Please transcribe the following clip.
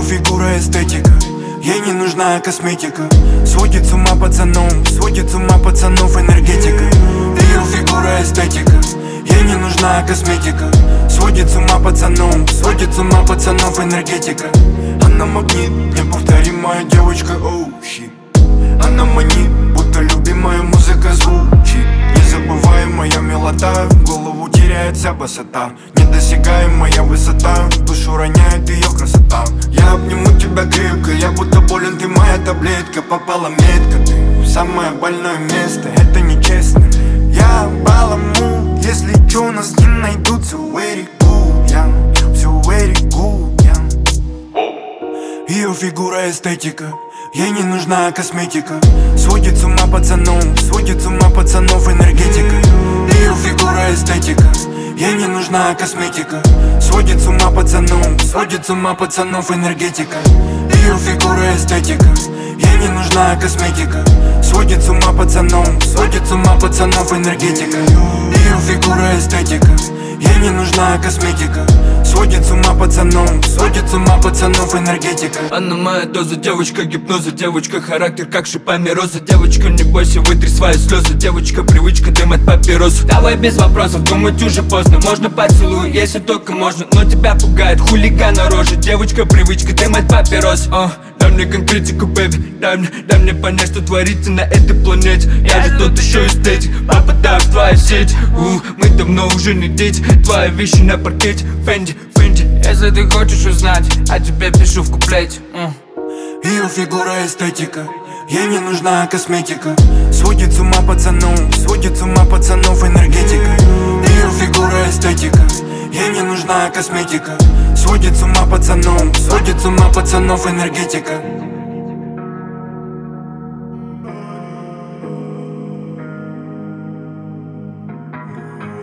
фигура эстетика, ей не нужна косметика. Сводит с ума пацанов, сводит с ума пацанов энергетика. Ее фигура эстетика, ей не нужна косметика. Сводит с ума пацанов, сводит с ума пацанов энергетика. Она магнит, неповторимая девочка, оу, щит. Она манит, будто любимая музыка звучит. Незабываемая мелота, голову теряет вся босота. Недосягаемая высота, душу роняет ее красота. Я обниму тебя крепко, я будто болен, ты моя таблетка. Попала метко ты в самое больное место, это нечестно. Я баламу, если чё, у нас не найдутся. Very good, yeah, все very good, yeah. Ее фигура эстетика, ей не нужна косметика. Сводит с ума пацанов, сводит с ума пацанов энергетика. Ее фигура эстетика, ей не нужна косметика. Сводит с ума пацанов, сводит с ума пацанов энергетика. Ее фигура эстетика, ей не нужна косметика. Сводит с ума пацанов, сводит с ума пацанов энергетика. Ее фигура эстетика, ей не нужна косметика. Сводит с ума пацанов, сводит с ума пацанов энергетика. Она моя доза, девочка гипноза, девочка характер как шипами роза. Девочка, не бойся, вытри свои слезы. Девочка, привычка дымать папирос. Давай без вопросов, думать уже поздно. Можно поцелуй, если только можно, но тебя пугает хулигана рожа. Девочка, привычка дымать папирос. Дай мне конкретику, бэби, дай мне понять, что творится на этой планете. Я же тот еще эстетик, попадаю в твою сеть. Мы давно уже не дети, твои вещи на паркете. Фенди, если ты хочешь узнать, а тебе пишу в куплете. Ее фигура эстетика, ей не нужна косметика. Сводит с ума пацанов, сводит с ума пацанов энергетика. Ее фигура эстетика, ей не нужна косметика. Сводит с ума пацанов, сводит с ума пацанов энергетика.